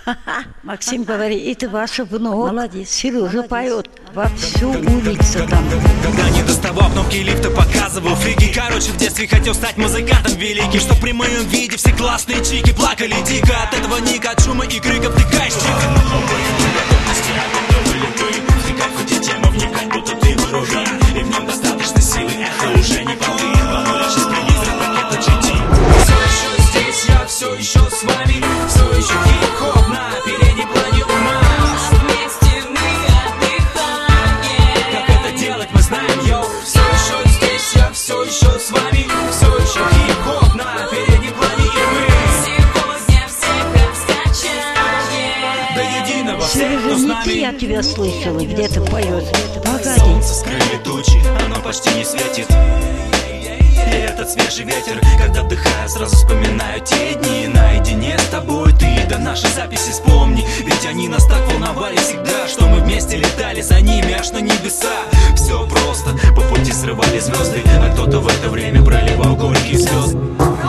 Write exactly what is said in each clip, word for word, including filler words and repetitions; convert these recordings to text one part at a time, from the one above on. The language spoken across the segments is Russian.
Максим говорит, это ваша внук. Молодец. Сережа поет во всю улицу там. Когда не доставал кнопки лифта, показывал фиги. Короче, в детстве хотел стать музыкантом великим, что при моем виде все классные чики плакали дико. От этого ника, от шума и криков ты кайф. И в нем достаточно силы, это уже не полы. Сейчас прилиза ракета джи ти. Все еще здесь, я все еще с вами. Все еще хип-хоп на переднем плане ума. Вместе мы отдыхаем. Как это делать, мы знаем, йоу. Все еще здесь, я все еще с вами. Все еще хип-хоп на переднем плане и мы. Сегодня всех раскачаем. До единого всех, Сережа, кто с не нами. ты, я тебя слышала, где-то поет. Погоди. Солнце скрыли тучи, оно почти не светит. И этот свежий ветер, когда вдыхаю, сразу вспоминаю те дни. Наедине с тобой ты, до нашей записи вспомни. Ведь они нас так волновали всегда, что мы вместе летали за ними аж на небеса. Все просто, по пути срывали звезды, а кто-то в это время проливал горькие слезы.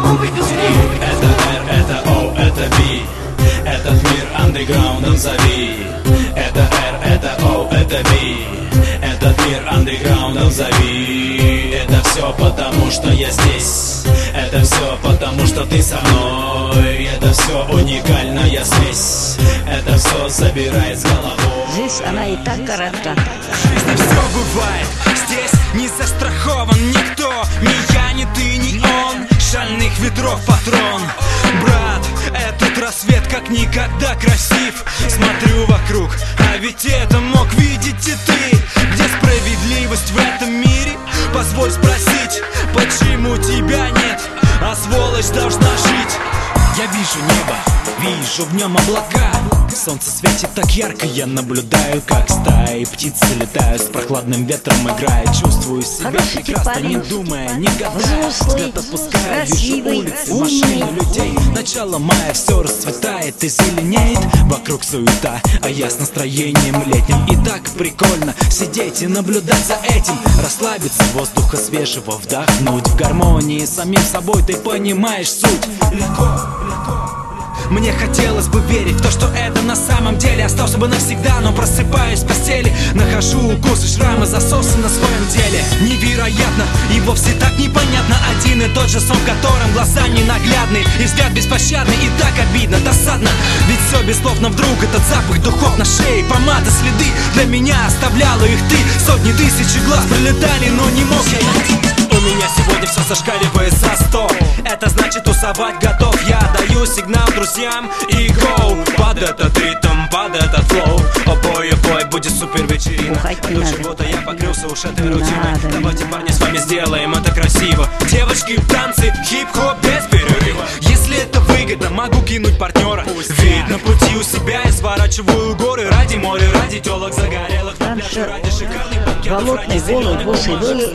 Это R, это O, это B. Этот мир андеграундом зови. Это R, это O, это B. Этот мир андеграундом зови. Это все потому, что я здесь. Это все потому, что ты со мной. Это все уникальная смесь. Это все забирай с головой. Здесь она и так коротка. В жизни все бывает. Здесь не застрахован никто. Ни я, ни ты, ни он. Шальных ветров патрон. Брат, этот рассвет как никогда красив. Смотрю вокруг, а ведь это мог видеть и ты. Где справедливость в этом мире? Позволь спросить, почему тебя нет, а сволочь должна жить? Я вижу небо, вижу в нем облака. Солнце светит так ярко, я наблюдаю, как стаи птицы летают, с прохладным ветром играя. Чувствую себя Хороший прекрасно, парень. не думая, не гадая. Взрослый, Взгляд опускаю, вижу красивый, улицы, умный. машины, людей. Начало мая, все расцветает и зеленеет. Вокруг суета, а я с настроением летним. И так прикольно сидеть и наблюдать за этим. Расслабиться, воздуха свежего вдохнуть. В гармонии с самим собой ты понимаешь суть. Легко, легко. Мне хотелось бы верить в то, что это на самом деле. Остался бы навсегда, но просыпаюсь в постели. Нахожу укусы, шрамы, засосы на своем теле. Невероятно и вовсе так непонятно. Один и тот же сон, в котором глаза ненаглядные и взгляд беспощадный, и так обидно, досадно. Ведь все без слов, но вдруг этот запах духов на шее, помада, следы. Для меня оставляла их ты. Сотни тысяч глаз пролетали, но не мог я идти. У меня сегодня все зашкаливает за сто. Это значит тусовать готов. Я даю сигнал друзьям и гоу. Под этот ритм, под этот флоу. О бой, о бой, будет супер вечерина. До чего-то я покрылся уж этой рутиной. Давайте, парни, с вами сделаем это красиво. Девочки, танцы, хип-хоп без перерыва. Если это выгодно, могу кинуть партнера. Ведь на пути у себя я сворачиваю горы. Ради моря, ради телок загорелых. Раньше ради шикарных банкетов. болотные голые бусы были,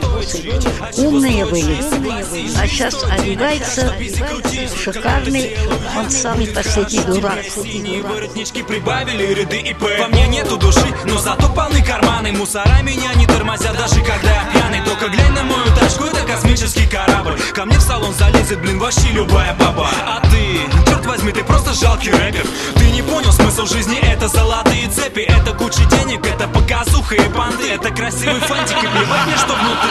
умные были. А сейчас одевается шикарный, он самый последний дурак. Синие воротнички прибавили ряды ИП. Во мне нету души, но зато полны карманы. Мусора меня не тормозят, даже когда я пьяный. Только глянь на мою тачку, это космический корабль. Ко мне в салон залезет, блин, вообще любая баба. А ты, черт возьми, ты просто жалкий рэпер. Ты не понял смысл жизни, это золотые цепи. Это куча денег, это показуха и банды. Это красивый фантик и плевать мне, что внутри.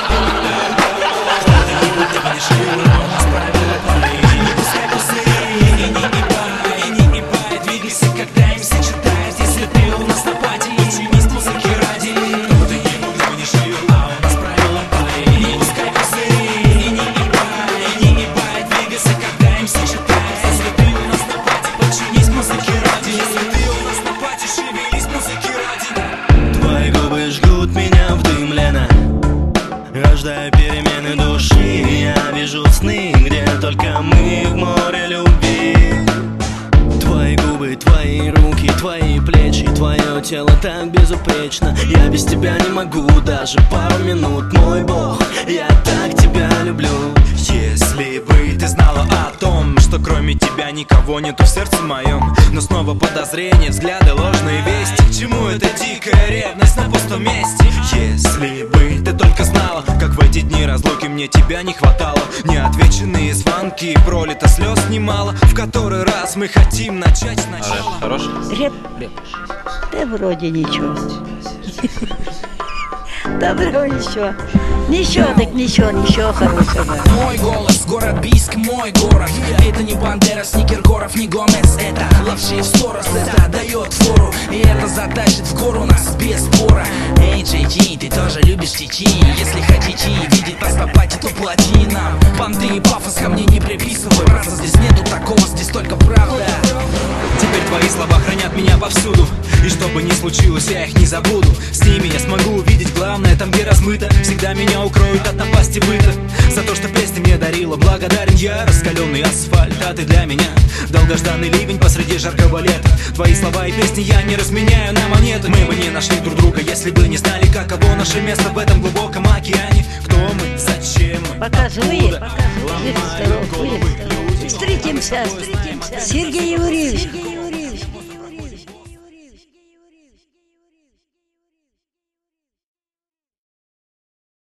Рождая перемены души, я вижу сны, где только мы в море любви. Твои губы, твои руки, твои плечи, твое тело так безупречно. Я без тебя не могу даже пару минут, мой бог, я так тебя люблю. Если бы ты знала о том, что кроме тебя никого нету в сердце моем. Но снова подозрения, взгляды, ложные вести. К чему эта дикая ревность на пустом месте? Если бы ты только знала, как в эти дни разлуки мне тебя не хватало. Неотвеченные звонки, пролито слез немало. В который раз мы хотим начать сначала. А рэп хороший? Рэп? Да вроде ничего. Добро ничего. Ничего, так ничего, ничего хорошего. Мой голос, город Бийск, мой город. Это не Бандерас, ни Киркоров, ни Гомес. Это лапши в сторос, это дает фору. И это затащит в гору нас без спора. Эй, Джей Ти, ты тоже любишь течи. Если хотите видеть нас по пати, то плати нам. Понты и пафос ко мне не приписывай. Братца, здесь нету такого, здесь только правда. Теперь твои слова хранят меня повсюду. И что бы ни случилось, я их не забуду. С ними я смогу увидеть главное там, где размыто. Всегда меня укроют от напасти быта. За то, что песня мне дарила, благодарен я. Раскаленный асфальт, а ты для меня долгожданный ливень посреди жаркого лета. Твои слова и песни я не разменяю на монеты. Мы бы не нашли друг друга, если бы не знали, каково наше место в этом глубоком океане. Кто мы, зачем мы, Показывай, откуда? показывай. Встретимся, встретимся. Сергей Юрьевич.